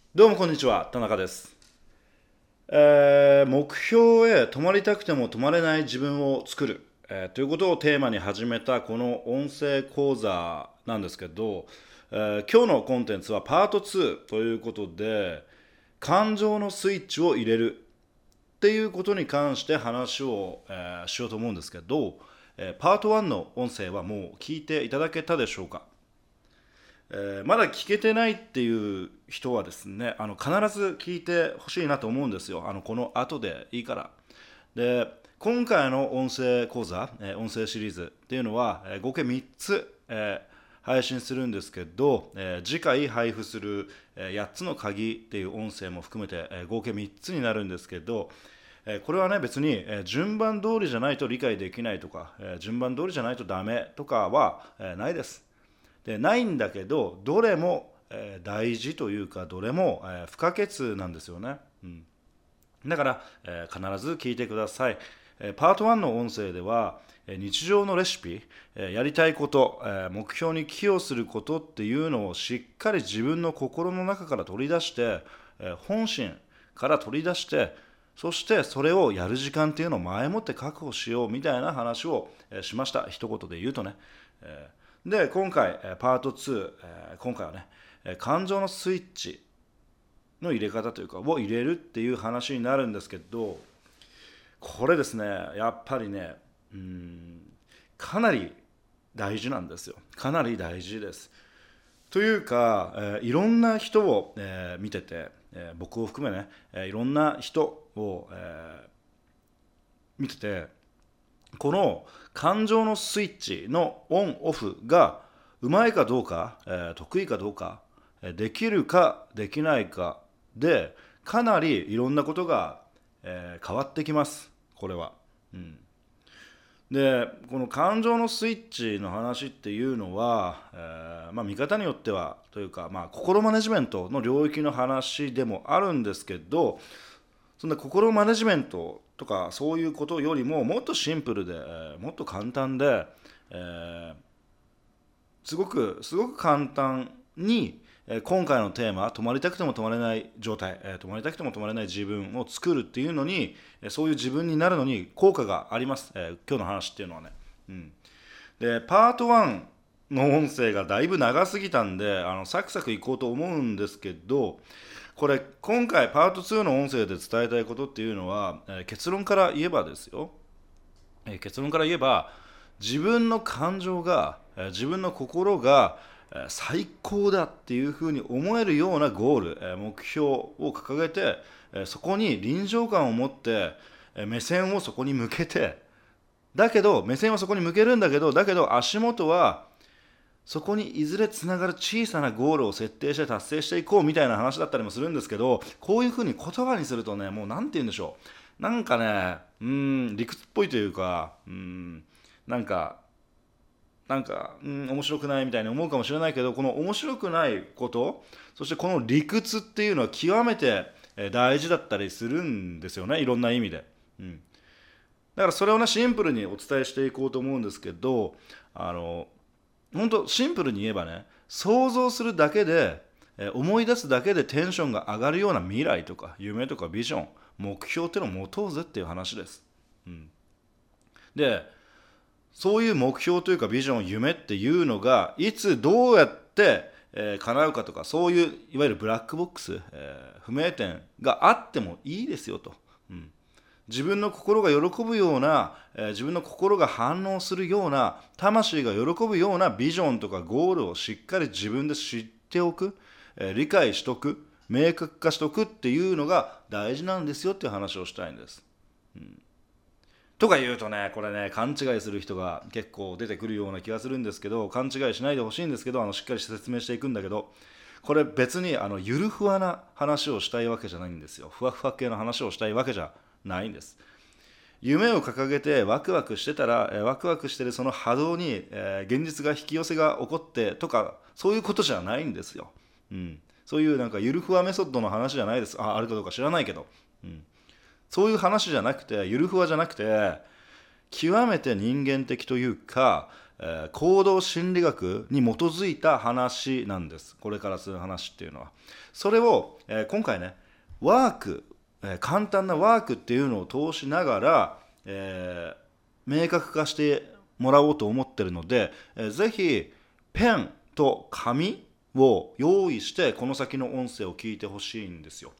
どうもこんにちは、田中です。目標へ止まりたくても止まれない自分を作る、ということをテーマに始めたこの音声講座なんですけど、今日のコンテンツはパート2ということで、感情のスイッチを入れるっていうことに関して話を、しようと思うんですけど、パート1の音声はもう聞いていただけたでしょうか。まだ聞けてないっていう人はですね、必ず聞いてほしいなと思うんですよ。この後でいいから。で、今回の音声講座、音声シリーズっていうのは、合計3つ、配信するんですけど、次回配布する、8つの鍵っていう音声も含めて、合計3つになるんですけど、これはね別に、順番通りじゃないと理解できないとか、順番通りじゃないとダメとかは、ないです。でないんだけどどれも、大事というかどれも、不可欠なんですよね、だから、必ず聞いてください。パート1の音声では日常のレシピ、やりたいこと、目標に寄与することっていうのをしっかり自分の心の中から取り出して、本心から取り出して、そしてそれをやる時間っていうのを前もって確保しようみたいな話をしました。一言で言うとね。で今回パート2、今回はね感情のスイッチの入れ方というかを入れるっていう話になるんですけど、これですねやっぱりねかなり大事なんですよ。かなり大事です。というか、いろんな人を、見てて、僕を含めね、いろんな人を、見てて、この感情のスイッチのオンオフがうまいかどうか、得意かどうか、できるかできないかでかなりいろんなことが、変わってきます。これは。でこの感情のスイッチの話っていうのは、見方によってはというか、心マネジメントの領域の話でもあるんですけど、そんな心マネジメントとかそういうことよりももっとシンプルで、もっと簡単で、えーすごく簡単に、今回のテーマ止まりたくても止まれない状態、止まりたくても止まれない自分を作るっていうのに、そういう自分になるのに効果があります、今日の話っていうのはね、でパート1の音声がだいぶ長すぎたんでサクサクいこうと思うんですけど、これ今回パート2の音声で伝えたいことっていうのは、結論から言えばですよ、結論から言えば自分の感情が、自分の心が最高だっていうふうに思えるようなゴール、目標を掲げて、そこに臨場感を持って、目線をそこに向けて、だけど目線はそこに向けるんだけど、だけど足元はそこにいずれつながる小さなゴールを設定して達成していこうみたいな話だったりもするんですけど、こういうふうに言葉にするとね、もうなんて言うんでしょう、なんかね理屈っぽいというか、なんか面白くないみたいに思うかもしれないけど、この面白くないこと、そしてこの理屈っていうのは極めて大事だったりするんですよね、いろんな意味で。だからそれをねシンプルにお伝えしていこうと思うんですけど、本当シンプルに言えばね、想像するだけで、思い出すだけでテンションが上がるような未来とか夢とかビジョン、目標っていうのを持とうぜっていう話です。でそういう目標というかビジョン、夢っていうのがいつどうやって、叶うかとか、そういういわゆるブラックボックス、不明点があってもいいですよと。自分の心が喜ぶような、自分の心が反応するような、魂が喜ぶようなビジョンとかゴールをしっかり自分で知っておく、理解しとく、明確化しとくっていうのが大事なんですよっていう話をしたいんです。とか言うとね、これね、勘違いする人が結構出てくるような気がするんですけど、勘違いしないでほしいんですけど、しっかり説明していくんだけど、これ別にゆるふわな話をしたいわけじゃないんですよ。ふわふわ系の話をしたいわけじゃないんです。夢を掲げてワクワクしてたら、ワクワクしてるその波動に、現実が引き寄せが起こってとか、そういうことじゃないんですよ。そういうなんかゆるふわメソッドの話じゃないです。あるかどうか知らないけど。そういう話じゃなくて、ゆるふわじゃなくて、極めて人間的というか、 行動心理学に基づいた話なんです。これからする話っていうのは。それを、今回ね、ワーク、簡単なワークっていうのを通しながら、明確化してもらおうと思ってるので、ぜひペンと紙を用意してこの先の音声を聞いてほしいんですよ。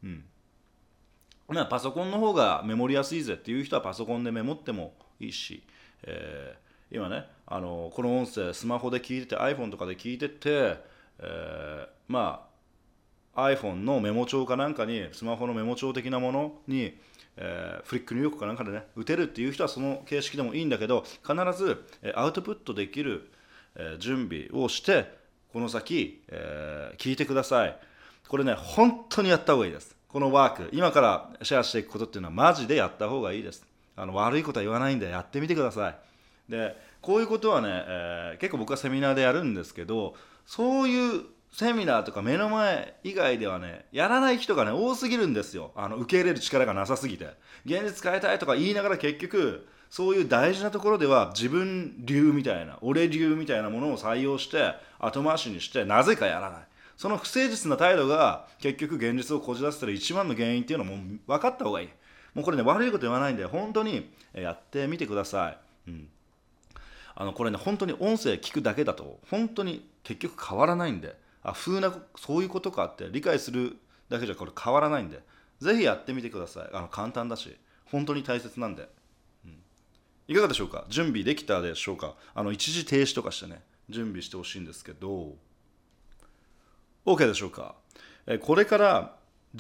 パソコンの方がメモりやすいぜっていう人はパソコンでメモってもいいし、今ねこの音声スマホで聞いてて iPhone とかで聞いてて、iPhone のメモ帳かなんかにスマホのメモ帳的なものに、フリック入力かなんかでね打てるっていう人はその形式でもいいんだけど、必ず、アウトプットできる、準備をしてこの先、聞いてください。これね本当にやった方がいいです。このワーク今からシェアしていくことっていうのはマジでやった方がいいです。悪いことは言わないんでやってみてください。でこういうことはね、結構僕はセミナーでやるんですけど、そういうセミナーとか目の前以外ではねやらない人がね多すぎるんですよ。受け入れる力がなさすぎて、現実変えたいとか言いながら結局そういう大事なところでは自分流みたいな俺流みたいなものを採用して後回しにしてなぜかやらない、その不誠実な態度が結局現実をこじらせてる一番の原因っていうのも分かった方がいい。もうこれね悪いこと言わないんで本当にやってみてください。これね本当に音声聞くだけだと本当に結局変わらないんで、そういうことかって理解するだけじゃこれ変わらないんで、ぜひやってみてください。簡単だし本当に大切なんで、いかがでしょうか。準備できたでしょうか。一時停止とかしてね準備してほしいんですけど、 OK でしょうか。これから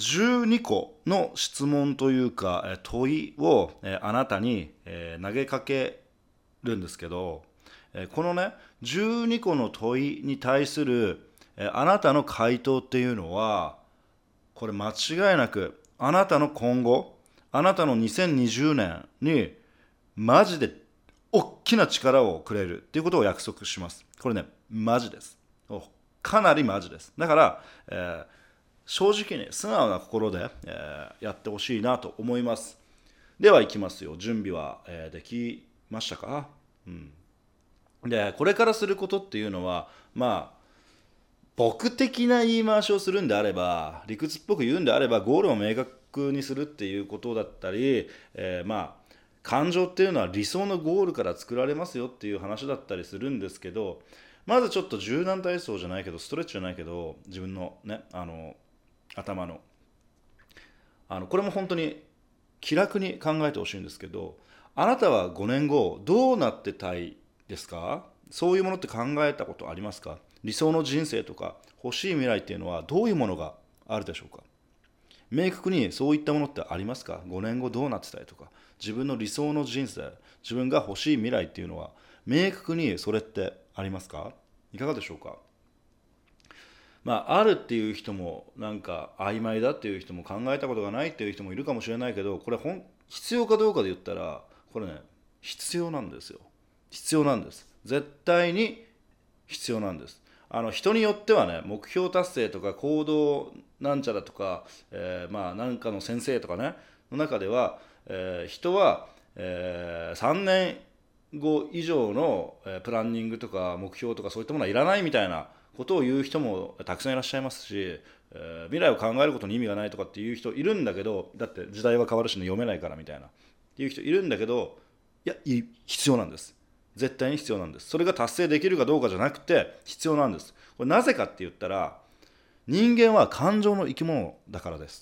12個の質問というか問いをあなたに投げかけるんですけど、このね12個の問いに対するあなたの回答っていうのはこれ間違いなくあなたの今後、あなたの2020年にマジで大きな力をくれるっていうことを約束します。これねマジです。かなりマジです。だから、正直に素直な心で、やってほしいなと思います。では行きますよ。準備は、できましたか？でこれからすることっていうのは僕的な言い回しをするんであれば、理屈っぽく言うんであればゴールを明確にするっていうことだったり、感情っていうのは理想のゴールから作られますよっていう話だったりするんですけど、まずちょっと柔軟体操じゃないけどストレッチじゃないけど自分のね頭のこれも本当に気楽に考えてほしいんですけど、あなたは5年後どうなってたいですか？そういうものって考えたことありますか？理想の人生とか欲しい未来っていうのはどういうものがあるでしょうか？明確にそういったものってありますか？5年後どうなってたいとか、自分の理想の人生、自分が欲しい未来っていうのは明確にそれってありますか？いかがでしょうか？あるっていう人もなんか曖昧だっていう人も考えたことがないっていう人もいるかもしれないけど、これ必要かどうかで言ったらこれね必要なんですよ。必要なんです。絶対に必要なんです。人によってはね目標達成とか行動なんちゃらとか、なんかの先生とかねの中では、人は、3年後以上のプランニングとか目標とかそういったものはいらないみたいなことを言う人もたくさんいらっしゃいますし、未来を考えることに意味がないとかっていう人いるんだけど、だって時代は変わるしね読めないからみたいなっていう人いるんだけど、必要なんです。絶対に必要なんです。それが達成できるかどうかじゃなくて必要なんです。これなぜかって言ったら人間は感情の生き物だからです。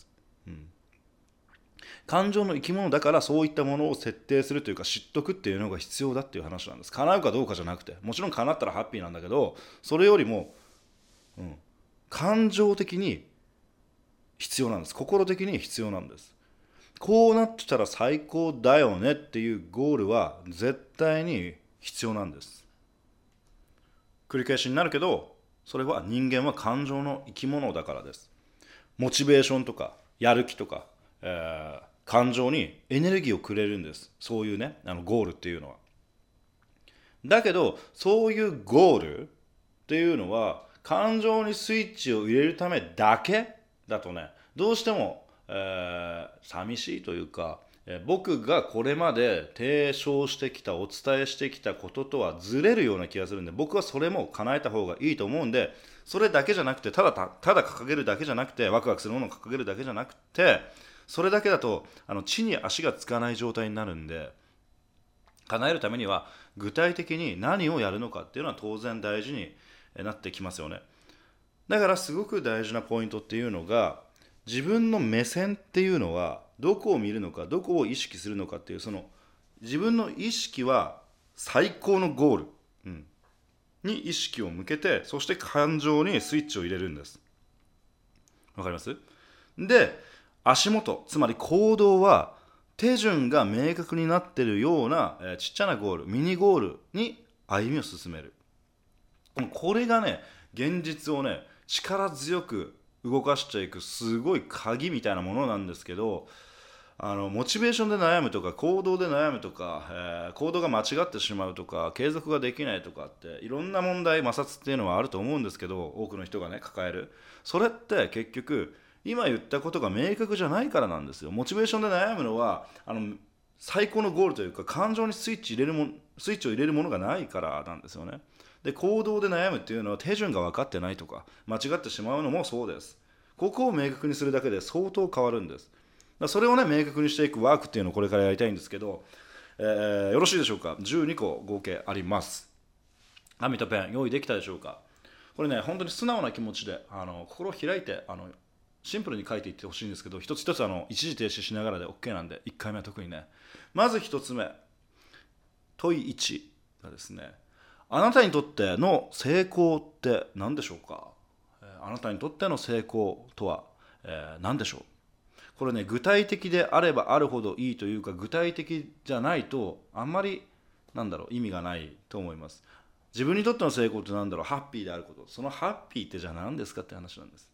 感情の生き物だからそういったものを設定するというか知っとくっていうのが必要だっていう話なんです。叶うかどうかじゃなくて、もちろん叶ったらハッピーなんだけど、それよりも、感情的に必要なんです。心的に必要なんです。こうなってたら最高だよねっていうゴールは絶対に必要なんです。繰り返しになるけど、それは人間は感情の生き物だからです。モチベーションとかやる気とか、感情にエネルギーをくれるんです。そういうねゴールっていうのは。だけどそういうゴールっていうのは感情にスイッチを入れるためだけだとね、どうしても、寂しいというか、 僕がこれまで提唱してきたお伝えしてきたこととはずれるような気がするんで、僕はそれも叶えた方がいいと思うんで、それだけじゃなくて、ただ掲げるだけじゃなくて、ワクワクするものを掲げるだけじゃなくて、それだけだと地に足がつかない状態になるんで、叶えるためには具体的に何をやるのかっていうのは当然大事になってきますよね。だからすごく大事なポイントっていうのが、自分の目線っていうのはどこを見るのか、どこを意識するのかっていう、その自分の意識は最高のゴール、に意識を向けて、そして感情にスイッチを入れるんです。わかります？で、足元、つまり行動は手順が明確になっているような、ちっちゃなゴール、ミニゴールに歩みを進める。これがね、現実をね、力強く動かしていくすごい鍵みたいなものなんですけど、モチベーションで悩むとか行動で悩むとか、行動が間違ってしまうとか継続ができないとかっていろんな問題、摩擦っていうのはあると思うんですけど、多くの人がね抱える。それって結局今言ったことが明確じゃないからなんですよ。モチベーションで悩むのは最高のゴールというか、感情にスイッチを入れるものがないからなんですよね。で、行動で悩むっていうのは手順が分かってないとか間違ってしまうのもそうです。ここを明確にするだけで相当変わるんです。それをね明確にしていくワークっていうのをこれからやりたいんですけど、よろしいでしょうか。12個合計あります。紙とペン用意できたでしょうか。これね、本当に素直な気持ちで心を開いてシンプルに書いていってほしいんですけど、一つ一つ一時停止しながらで OK なんで、1回目は特にね。まず1つ目、問い1がですね、あなたにとっての成功って何でしょうか。あなたにとっての成功とは、何でしょう。これね、具体的であればあるほどいいというか、具体的じゃないとあんまり意味がないと思います。自分にとっての成功って何だろう。ハッピーであること。そのハッピーってじゃあ何ですかって話なんです。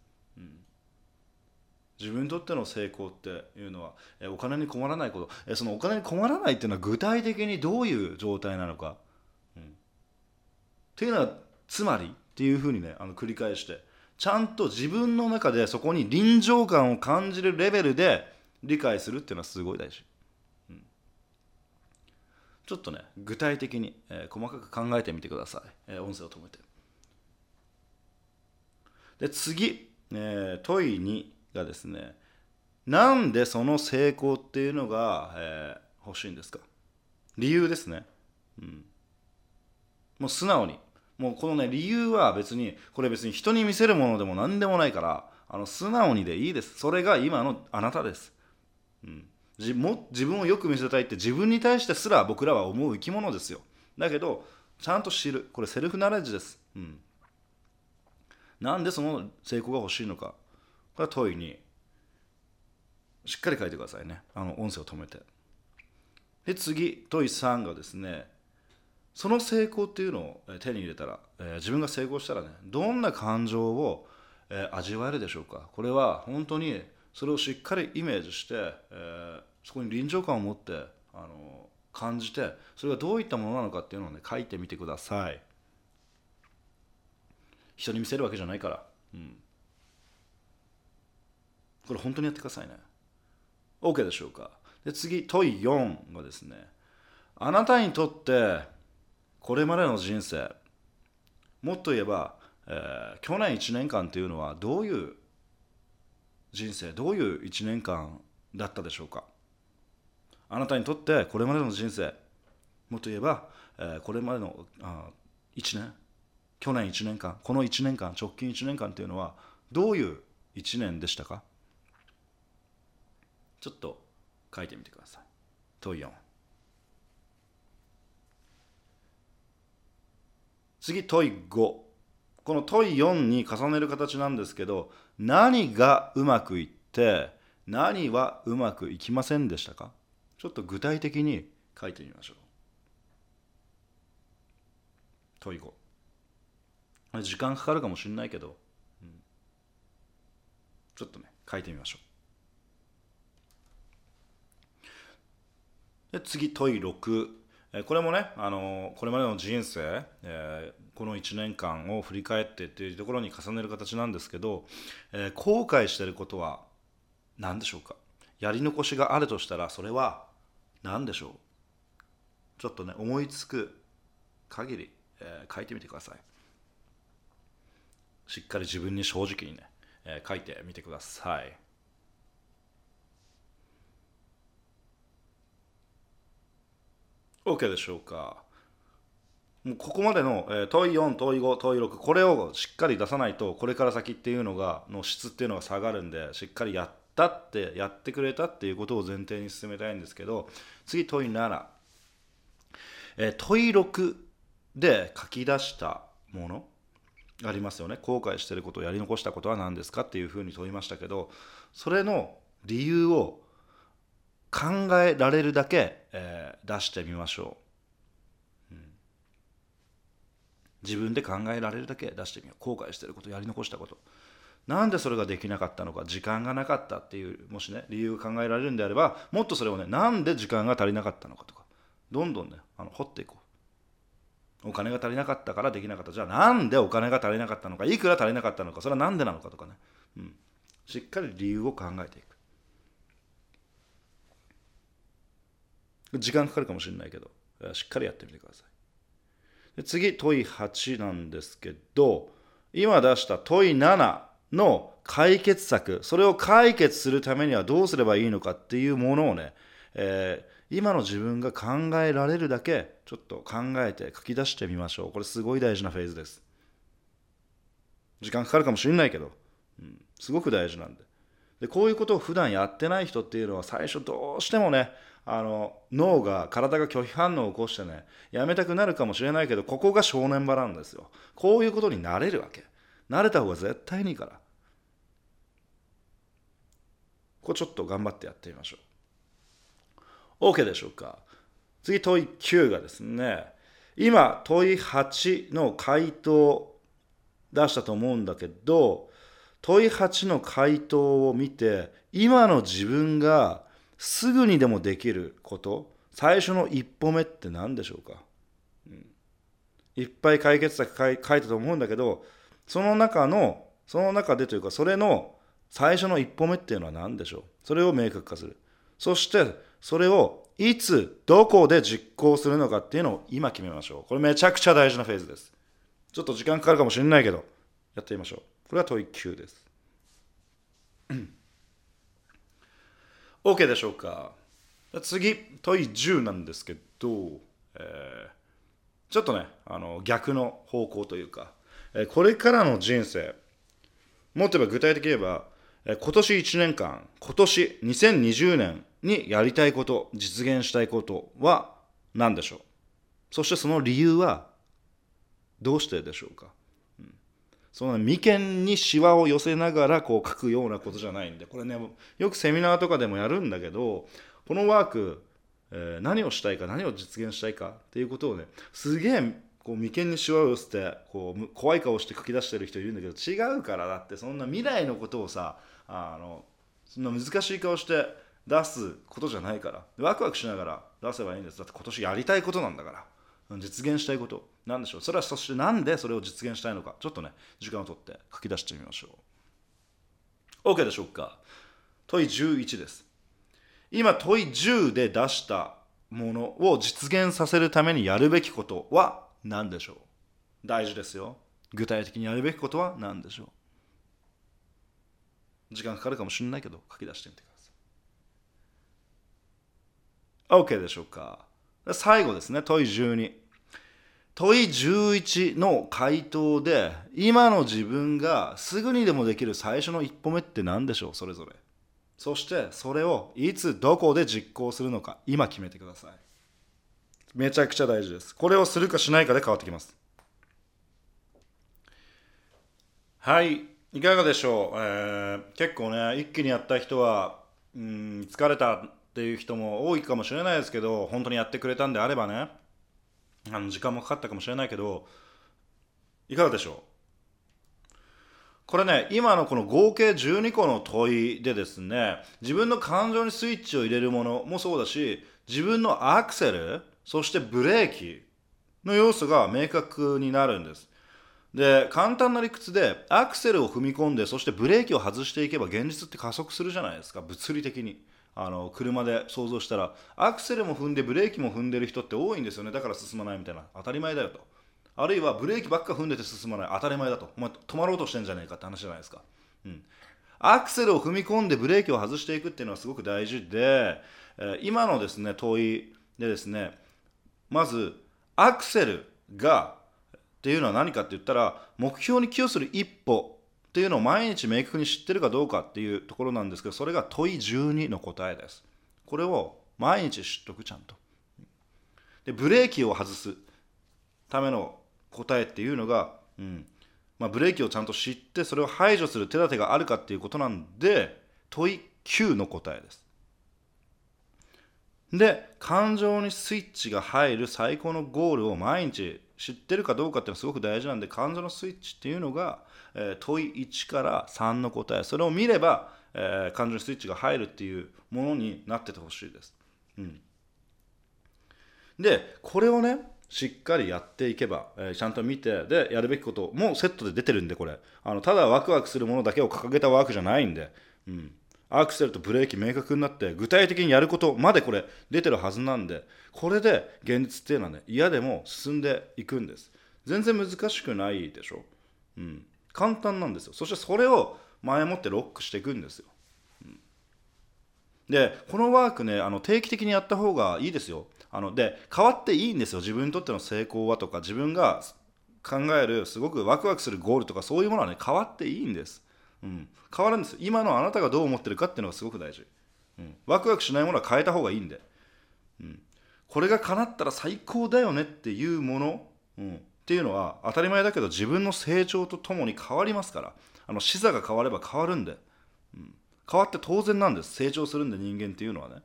自分にとっての成功っていうのはお金に困らないこと。そのお金に困らないっていうのは具体的にどういう状態なのか、っていうのはつまりっていうふうにね繰り返して、ちゃんと自分の中でそこに臨場感を感じるレベルで理解するっていうのはすごい大事。ちょっとね具体的に、細かく考えてみてください。音声を止めて。で次、問い2がですね、なんでその成功っていうのが、欲しいんですか。理由ですね。もう素直に、もうこのね理由はこれ別に人に見せるものでも何でもないから、素直にでいいです。それが今のあなたです。自分をよく見せたいって自分に対してすら僕らは思う生き物ですよ。だけどちゃんと知る、これセルフナレッジです。なんでその成功が欲しいのか、これは問いにしっかり書いてくださいね。音声を止めて。で次、問い3がですね、その成功っていうのを手に入れたら、自分が成功したらね、どんな感情を、味わえるでしょうか。これは本当にそれをしっかりイメージして、そこに臨場感を持って感じて、それがどういったものなのかっていうのをね書いてみてください。人に見せるわけじゃないから、これ本当にやってくださいね。 OK でしょうか。で次、問い4がですね、あなたにとってこれまでの人生、もっと言えば、去年1年間というのはどういう人生、どういう1年間だったでしょうか。あなたにとってこれまでの人生、もっと言えば、これまでの1年、去年1年間、この1年間、直近1年間というのはどういう1年でしたか。ちょっと書いてみてください。問い4。次、問い5。この問い4に重ねる形なんですけど、何がうまくいって何はうまくいきませんでしたか。ちょっと具体的に書いてみましょう。問い5。時間かかるかもしれないけど、ちょっとね書いてみましょう。で次、問い6。これもね、これまでの人生、この1年間を振り返ってっていうところに重ねる形なんですけど、後悔していることは何でしょうか。 やり残しがあるとしたら、それは何でしょう。ちょっとね、思いつく限り、書いてみてください。しっかり自分に正直にね、書いてみてください。OK でしょうか。もうここまでの、問い4、問い5、問い6、これをしっかり出さないと、これから先っていうのの質っていうのが下がるんで、しっかりやってくれたっていうことを前提に進めたいんですけど、次問い7、問い6で書き出したものありますよね。後悔していること、やり残したことは何ですかっていうふうに問いましたけど、それの理由を考えられるだけ、出してみましょう。自分で考えられるだけ出してみよう。後悔していること、やり残したこと。なんでそれができなかったのか、時間がなかったっていう、もしね、理由が考えられるんであれば、もっとそれをね、なんで時間が足りなかったのかとか、どんどんね、掘っていこう。お金が足りなかったからできなかった。じゃあなんでお金が足りなかったのか、いくら足りなかったのか、それはなんでなのかとかね。しっかり理由を考えていく。時間かかるかもしれないけど、しっかりやってみてください。で次、問い8なんですけど、今出した問い7の解決策、それを解決するためにはどうすればいいのかっていうものをね、今の自分が考えられるだけちょっと考えて書き出してみましょう。これすごい大事なフェーズです。時間かかるかもしれないけど、すごく大事なんで。で、こういうことを普段やってない人っていうのは最初どうしてもね、体が拒否反応を起こしてね、やめたくなるかもしれないけど、ここが正念場なんですよ。こういうことになれるわけ。慣れた方が絶対にいいから。これちょっと頑張ってやってみましょう。OK でしょうか。次、問い9がですね、今問い8の回答を出したと思うんだけど、問い8の回答を見て、今の自分がすぐにでもできること、最初の一歩目って何でしょうか。いっぱい解決策書いたと思うんだけど、その中でというか、それの最初の一歩目っていうのは何でしょう。それを明確化する。そしてそれをいつどこで実行するのかっていうのを今決めましょう。これめちゃくちゃ大事なフェーズです。ちょっと時間かかるかもしれないけど、やってみましょう。これは問い9です。OK でしょうか。次、問い10なんですけど、ちょっとね、逆の方向というか、これからの人生、もっと言えば具体的に言えば、今年1年間、今年2020年にやりたいこと、実現したいことは何でしょう。そしてその理由はどうしてでしょうか。その眉間にシワを寄せながらこう書くようなことじゃないんで、これね、よくセミナーとかでもやるんだけど、このワーク、何をしたいか、何を実現したいかっていうことをね、すげえこう眉間にシワを寄せてこう怖い顔して書き出してる人いるんだけど、違うから。だってそんな未来のことをさ、そんな難しい顔して出すことじゃないから、ワクワクしながら出せばいいんです。だって今年やりたいことなんだから。実現したいことなんでしょう。それはそしてなんでそれを実現したいのか、ちょっとね時間をとって書き出してみましょう。 OK でしょうか。問い11です。今問い10で出したものを実現させるためにやるべきことは何でしょう。大事ですよ。具体的にやるべきことは何でしょう。時間かかるかもしれないけど書き出してみてください。 OK でしょうか。最後ですね、問い12。問い11の回答で、今の自分がすぐにでもできる最初の一歩目って何でしょう、それぞれ。そしてそれをいつどこで実行するのか、今決めてください。めちゃくちゃ大事です。これをするかしないかで変わってきます。はい、いかがでしょう。結構ね、一気にやった人は疲れたっていう人も多いかもしれないですけど、本当にやってくれたんであればね、時間もかかったかもしれないけど、いかがでしょう。これね、今のこの合計12個の問いでですね、自分の感情にスイッチを入れるものもそうだし、自分のアクセル、そしてブレーキの要素が明確になるんです。で、簡単な理屈でアクセルを踏み込んで、そしてブレーキを外していけば現実って加速するじゃないですか、物理的に。 車で想像したらアクセルも踏んでブレーキも踏んでる人って多いんですよね。だから進まないみたいな、当たり前だよと。あるいはブレーキばっか踏んでて進まない、当たり前だと。お前止まろうとしてんじゃないかって話じゃないですか。アクセルを踏み込んでブレーキを外していくっていうのはすごく大事で、今のですね問いでですね、まずアクセルがっていうのは何かって言ったら、目標に寄与する一歩っていうのを毎日明確に知ってるかどうかっていうところなんですけど、それが問い12の答えです。これを毎日知っとく、ちゃんと。でブレーキを外すための答えっていうのが、ブレーキをちゃんと知ってそれを排除する手立てがあるかっていうことなんで、問い9の答えです。で感情にスイッチが入る最高のゴールを毎日知ってるかどうかっていうのはすごく大事なんで、感情のスイッチっていうのが、問い1から3の答え、それを見れば、感情にスイッチが入るっていうものになっててほしいです。でこれをねしっかりやっていけば、ちゃんと見てでやるべきこともセットで出てるんで、これただワクワクするものだけを掲げたワークじゃないんで、アクセルとブレーキ明確になって具体的にやることまでこれ出てるはずなんで、これで現実っていうのはね嫌でも進んでいくんです。全然難しくないでしょ。簡単なんですよ。そしてそれを前もってロックしていくんですよ。でこのワークね定期的にやった方がいいですよ。で変わっていいんですよ。自分にとっての成功はとか、自分が考えるすごくワクワクするゴールとか、そういうものはね変わっていいんです。変わるんです。今のあなたがどう思ってるかっていうのがすごく大事。ワクワクしないものは変えた方がいいんで、これが叶ったら最高だよねっていうもの、っていうのは当たり前だけど自分の成長とともに変わりますから、視座が変われば変わるんで、変わって当然なんです。成長するんで人間っていうのはね。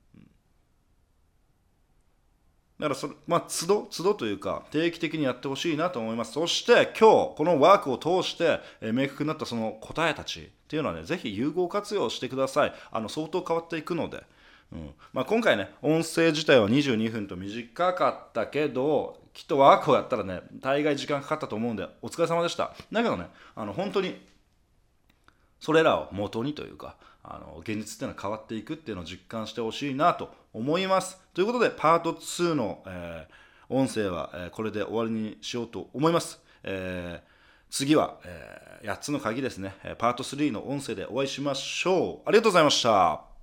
だから都度というか定期的にやってほしいなと思います。そして今日このワークを通して、明確になったその答えたちっていうのはね、ぜひ有効活用してください。相当変わっていくので、今回ね音声自体は22分と短かったけど、きっとワークをやったらね大概時間かかったと思うんでお疲れ様でした。だけどね本当にそれらを元にというか現実っていうのは変わっていくっていうのを実感してほしいなと思います。ということでパート2の、音声は、これで終わりにしようと思います。次は、8つの鍵ですね。パート3の音声でお会いしましょう。ありがとうございました。